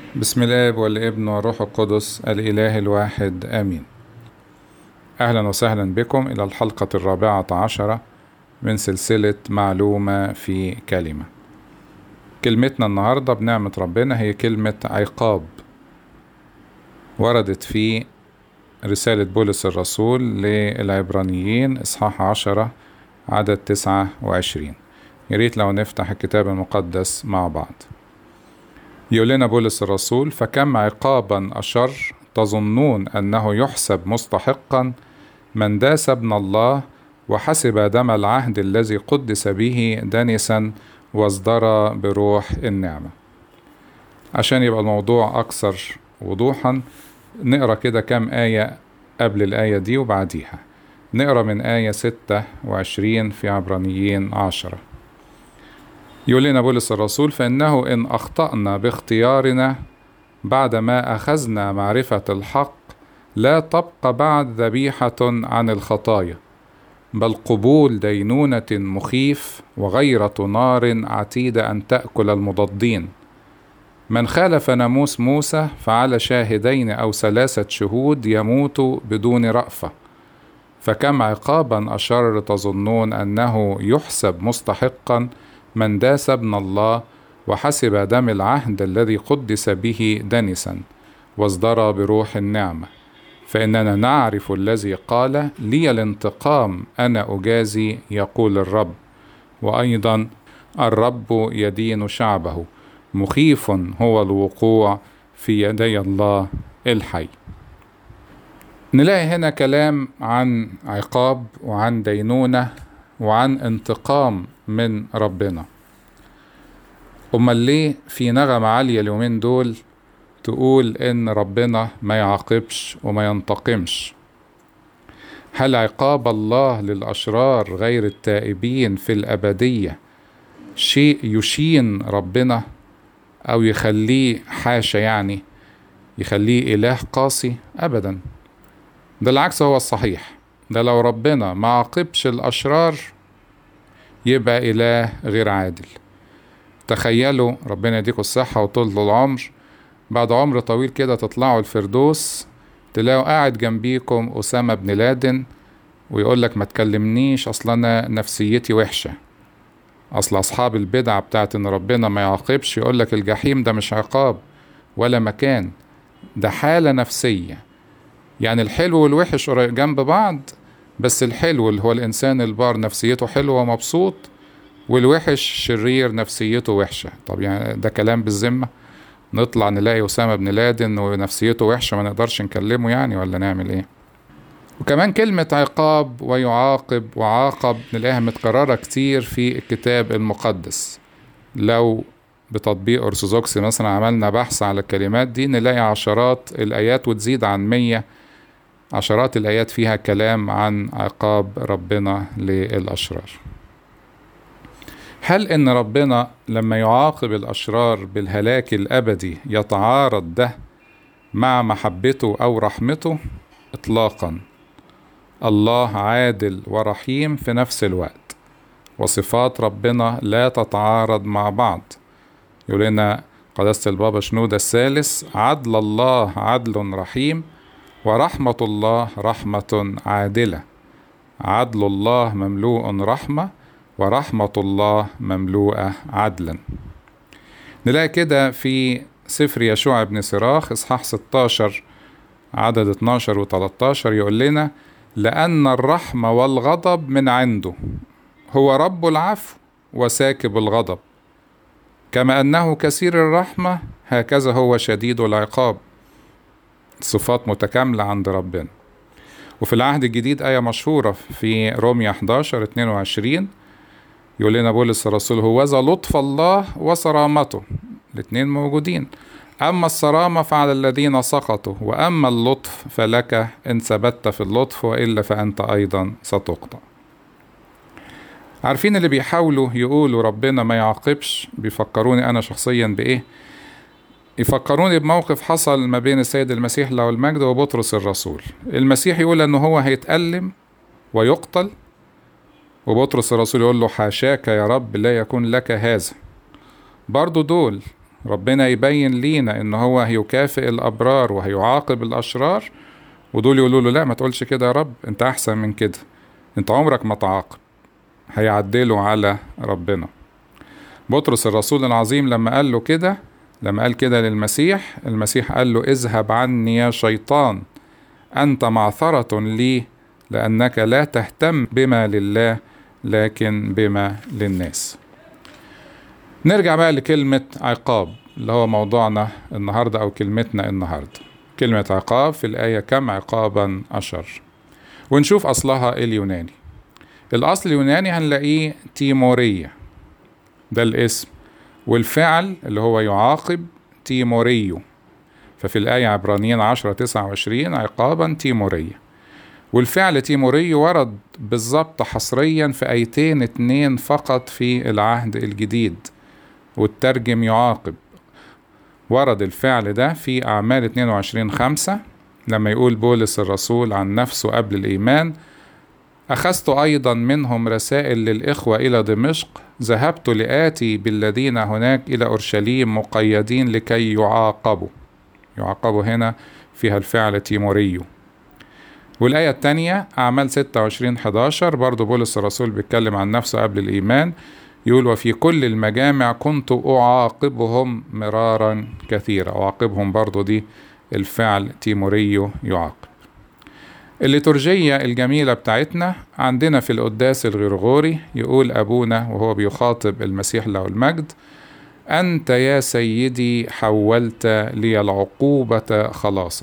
بسم الله والابن والروح القدس الإله الواحد آمين. أهلا وسهلا بكم إلى الحلقة 14 من سلسلة معلومة في كلمة. كلمتنا النهاردة بنعمة ربنا هي كلمة عقاب، وردت في رسالة بولس الرسول للعبرانيين إصحاح 10 عدد 29. ياريت لو نفتح الكتاب المقدس مع بعض. يقول لنا بولس الرسول: فكم عقابا أشر تظنون أنه يحسب مستحقا من داس ابن الله وحسب دم العهد الذي قدس به دنسا وازدرى بروح النعمة. عشان يبقى الموضوع أكثر وضوحا نقرأ كده كم آية قبل الآية دي وبعديها. نقرأ من آية 26 في عبرانيين 10. يقول لنا بولس الرسول: فإنه إن أخطأنا باختيارنا بعدما أخذنا معرفة الحق لا تبقى بعد ذبيحة عن الخطايا، بل قبول دينونة مخيف وغيرة نار عتيدة أن تأكل المضادين. من خالف ناموس موسى فعلى شاهدين أو 3 شهود يموت بدون رأفة. فكم عقابا أشر تظنون أنه يحسب مستحقا من داس ابن الله وحسب دم العهد الذي قدس به دنسا وازدرى بروح النعمة. فإننا نعرف الذي قال: لي الانتقام أنا أجازي يقول الرب، وأيضا الرب يدين شعبه، مخيف هو الوقوع في يدي الله الحي. نلاقي هنا كلام عن عقاب وعن دينونة وعن انتقام من ربنا. أمال ليه في نغمة عالية اليومين دول تقول إن ربنا ما يعاقبش وما ينتقمش؟ هل عقاب الله للأشرار غير التائبين في الأبدية شيء يشين ربنا أو يخليه حاشا، يعني يخليه إله قاسي؟ أبدا، ده العكس هو الصحيح. ده لو ربنا ما عاقبش الأشرار يبقى إله غير عادل. تخيلوا، ربنا يديكوا الصحة وطول العمر، بعد عمر طويل كده تطلعوا الفردوس تلاقوا قاعد جنبيكم أسامة بن لادن ويقول لك: ما تكلمنيش، أصلا أنا نفسيتي وحشة. أصل أصحاب البدع بتاعت إن ربنا ما يعاقبش يقول لك الجحيم ده مش عقاب ولا مكان، ده حالة نفسية. يعني الحلو والوحش قريب جنب بعض، بس الحلو اللي هو الإنسان البار نفسيته حلوة ومبسوط، والوحش شرير نفسيته وحشة. طب يعني ده كلام بالذمة؟ نطلع نلاقي أسامة بن لادن ونفسيته وحشة ما نقدرش نكلمه يعني، ولا نعمل ايه؟ وكمان كلمة عقاب ويعاقب وعاقب نلاقيها متكررة كتير في الكتاب المقدس. لو بتطبيق أرثوذكسي مثلا عملنا بحث على الكلمات دي نلاقي عشرات الآيات وتزيد عن 100، عشرات الآيات فيها كلام عن عقاب ربنا للأشرار. هل إن ربنا لما يعاقب الأشرار بالهلاك الأبدي يتعارض ده مع محبته أو رحمته؟ إطلاقا. الله عادل ورحيم في نفس الوقت، وصفات ربنا لا تتعارض مع بعض. يقول لنا قداسة البابا شنودة الثالث: عدل الله عدل رحيم، ورحمة الله رحمة عادلة. عدل الله مملوء رحمة، ورحمة الله مملوءة عدلا. نلاقي كده في سفر يشوع بن سراخ إصحاح 16 عدد 12 و13 يقول لنا: لأن الرحمة والغضب من عنده، هو رب العفو وساكب الغضب، كما أنه كثير الرحمة هكذا هو شديد العقاب. صفات متكاملة عند ربنا. وفي العهد الجديد آية مشهورة في رومية 11:22 يقول لنا بولس الرسول: هوذا لطف الله وصرامته. الاتنين موجودين. أما الصرامة فعلى الذين سقطوا، وأما اللطف فلك إن ثبت في اللطف، وإلا فأنت أيضا ستقطع. عارفين اللي بيحاولوا يقولوا ربنا ما يعاقبش بيفكروني أنا شخصيا بإيه؟ يفكروني بموقف حصل ما بين السيد المسيح له المجد وبطرس الرسول. المسيح يقول أنه هو هيتألم ويقتل، وبطرس الرسول يقول له: حاشاك يا رب، لا يكون لك هذا. برضو دول ربنا يبين لينا إن هو هيكافئ الأبرار وهيعاقب الأشرار، ودول يقولوا له لا ما تقولش كده يا رب، انت أحسن من كده، انت عمرك ما تعاقب. هيعدلوا على ربنا. بطرس الرسول العظيم لما قال له كده، لما قال كده للمسيح، المسيح قال له اذهب عني يا شيطان، أنت معثرة لي، لأنك لا تهتم بما لله لكن بما للناس. نرجع بقى لكلمة عقاب اللي هو موضوعنا النهاردة أو كلمتنا النهاردة. كلمة عقاب في الآية كم عقابا أشر، ونشوف أصلها اليوناني. الأصل اليوناني هنلاقيه تيمورية، ده الاسم، والفعل اللي هو يعاقب تيموريو. ففي الآية عبرانيين 10:29 عقابا تيمورية، والفعل تيموريو ورد بالضبط حصريا في آيتين 2 فقط في العهد الجديد، والترجم يعاقب. ورد الفعل ده في أعمال 22:5 لما يقول بولس الرسول عن نفسه قبل الإيمان: أخذت أيضا منهم رسائل للإخوة إلى دمشق، ذهبت لآتي بالذين هناك إلى أورشليم مقيدين لكي يعاقبوا. يعاقبوا هنا فيها الفعل تيموريو. والآية التانية أعمال 26:11 برضو بولس الرسول بيتكلم عن نفسه قبل الإيمان، يقول: وفي كل المجامع كنت أعاقبهم مرارا كثيرا. أعاقبهم برضو دي الفعل تيموريو يعاقب. الليتورجية الجميلة بتاعتنا عندنا في القداس الغرغوري يقول أبونا وهو بيخاطب المسيح له المجد: أنت يا سيدي حولت لي العقوبة خلاصا.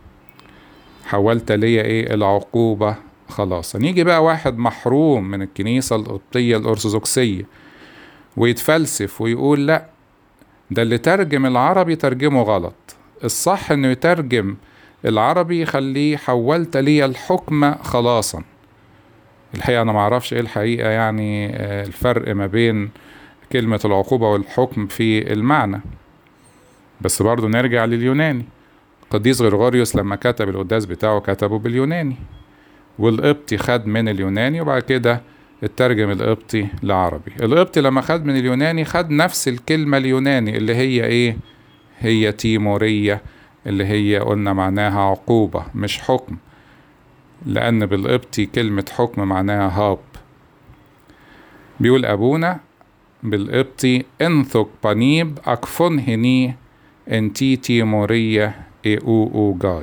حولت لي إيه؟ العقوبة خلاصا. يجي بقى واحد محروم من الكنيسة القبطية الأرثوذكسية ويتفلسف ويقول لا، ده اللي ترجم العربي ترجمه غلط، الصح انه يترجم العربي يخليه حولت لي الحكم خلاصا. الحقيقة أنا معرفش إيه الحقيقة يعني الفرق ما بين كلمة العقوبة والحكم في المعنى، بس برضو نرجع لليوناني. قديس غرغوريوس لما كتب القداس بتاعه كتبه باليوناني، والقبطي خد من اليوناني وبعد كده الترجم القبطي لعربي. القبطي لما خد من اليوناني خد نفس الكلمة اليوناني اللي هي إيه؟ هي تيمورية، اللي هي قلنا معناها عقوبة مش حكم، لأن بالقبطي كلمة حكم معناها هاب. بيقول أبونا بالقبطي: انثق بانيب أكفن هني انتي تيمورية او جاي.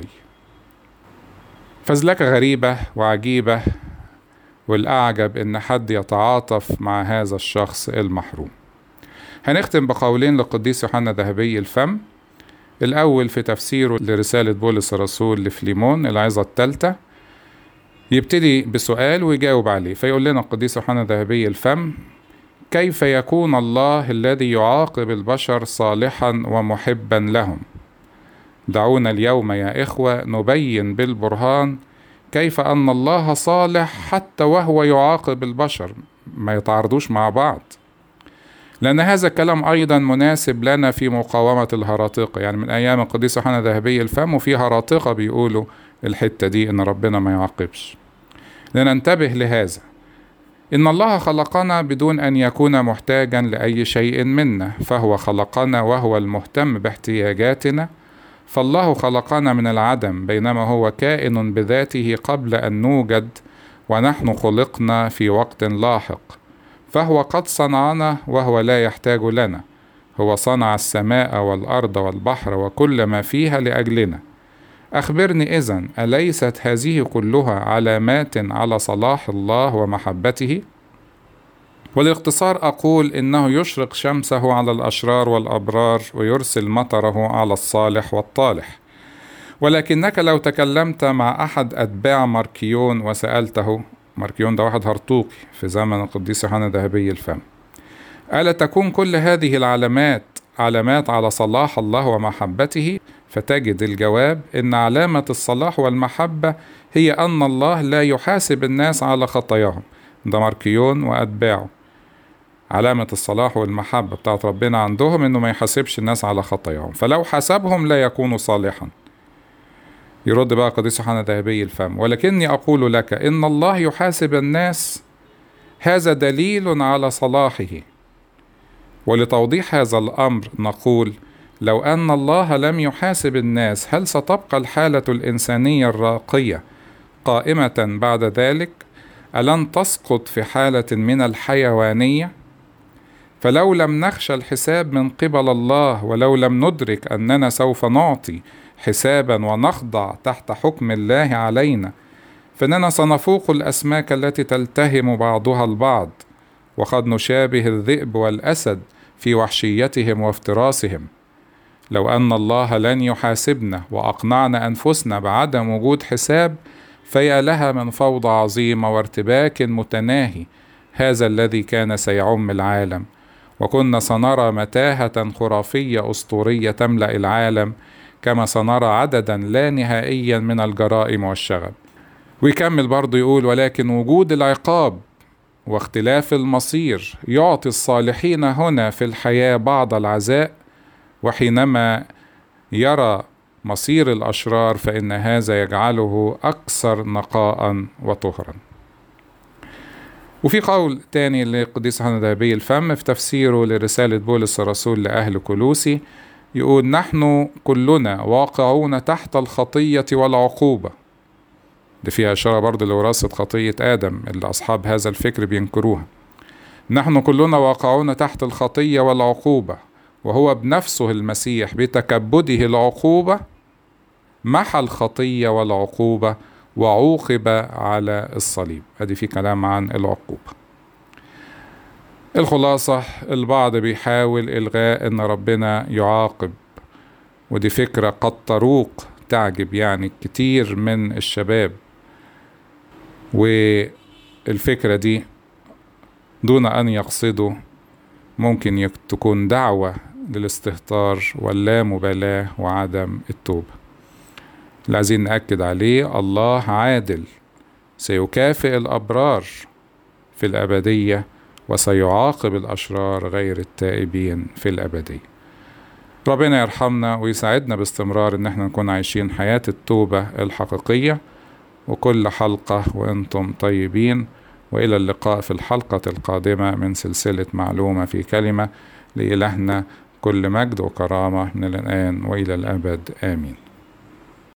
فزلكة غريبة وعجيبة، والأعجب إن حد يتعاطف مع هذا الشخص المحروم. هنختم بقولين للقديس يوحنا ذهبي الفم. الأول في تفسيره لرسالة بولس الرسول لفليمون العظة الثالثة، يبتدي بسؤال ويجاوب عليه. فيقول لنا القديس يوحنا ذهبي الفم: كيف يكون الله الذي يعاقب البشر صالحا ومحبا لهم؟ دعونا اليوم يا إخوة نبين بالبرهان كيف أن الله صالح حتى وهو يعاقب البشر، ما يتعارضوش مع بعض. لأن هذا الكلام أيضا مناسب لنا في مقاومة الهراطقة، يعني من أيام القديس يوحنا ذهبي الفم وفي هراطقة بيقولوا الحتة دي إن ربنا ما يعاقبش. لننتبه لهذا: إن الله خلقنا بدون أن يكون محتاجا لأي شيء منا، فهو خلقنا وهو المهتم باحتياجاتنا. فالله خلقنا من العدم بينما هو كائن بذاته قبل أن نوجد، ونحن خلقنا في وقت لاحق. فهو قد صنعنا وهو لا يحتاج لنا. هو صنع السماء والأرض والبحر وكل ما فيها لأجلنا. أخبرني إذن، أليست هذه كلها علامات على صلاح الله ومحبته؟ وللاختصار أقول إنه يشرق شمسه على الأشرار والأبرار ويرسل مطره على الصالح والطالح. ولكنك لو تكلمت مع أحد أتباع ماركيون وسألته، ماركيون ده واحد هرطوقي في زمن القديس يوحنا ذهبي الفم، ألا تكون كل هذه العلامات علامات على صلاح الله ومحبته؟ فتجد الجواب إن علامة الصلاح والمحبة هي أن الله لا يحاسب الناس على خطاياهم. ده ماركيون وأتباعه. علامة الصلاح والمحبة بتاعت ربنا عندهم إنه ما يحاسبش الناس على خطاياهم، فلو حسبهم لا يكونوا صالحا. يرد بقى قديس يوحنا ذهبي الفم: ولكني أقول لك إن الله يحاسب الناس، هذا دليل على صلاحه. ولتوضيح هذا الأمر نقول: لو أن الله لم يحاسب الناس، هل ستبقى الحالة الإنسانية الراقية قائمة بعد ذلك؟ ألن تسقط في حالة من الحيوانية؟ فلو لم نخشى الحساب من قبل الله، ولو لم ندرك أننا سوف نعطي حسابا ونخضع تحت حكم الله علينا، فإننا سنفوق الأسماك التي تلتهم بعضها البعض، وقد نشابه الذئب والأسد في وحشيتهم وافتراسهم. لو أن الله لن يحاسبنا وأقنعنا أنفسنا بعدم وجود حساب، فيا لها من فوضى عظيمة وارتباك متناهي، هذا الذي كان سيعم العالم، وكنا سنرى متاهة خرافية أسطورية تملأ العالم، كما سنرى عددا لا نهائيا من الجرائم والشغب. ويكمل برضو يقول: ولكن وجود العقاب واختلاف المصير يعطي الصالحين هنا في الحياة بعض العزاء، وحينما يرى مصير الأشرار فإن هذا يجعله أكثر نقاء وطهرا. وفي قول تاني لقديس يوحنا ذهبي الفم في تفسيره لرسالة بولس الرسول لأهل كولوسي، يقول: نحن كلنا واقعون تحت الخطية والعقوبة. دي فيها إشارة برضه لوراثة خطية آدم اللي أصحاب هذا الفكر بينكروها. نحن كلنا واقعون تحت الخطية والعقوبة، وهو بنفسه المسيح بتكبده العقوبة محى الخطية والعقوبة وعوقب على الصليب. ادي في كلام عن العقوبة. الخلاصة: البعض بيحاول إلغاء ان ربنا يعاقب، ودي فكرة قد تروق تعجب يعني كتير من الشباب، والفكرة دي دون أن يقصدوا ممكن تكون دعوة للاستهتار واللامبالاة وعدم التوبة. اللي عايزين نأكد عليه: الله عادل، سيكافئ الأبرار في الأبدية وسيعاقب الأشرار غير التائبين في الأبدية. ربنا يرحمنا ويساعدنا باستمرار إن احنا نكون عايشين حياة التوبة الحقيقية. وكل حلقة وأنتم طيبين، وإلى اللقاء في الحلقة القادمة من سلسلة معلومة في كلمة. لإلهنا كل مجد وكرامة من الآن وإلى الأبد، آمين.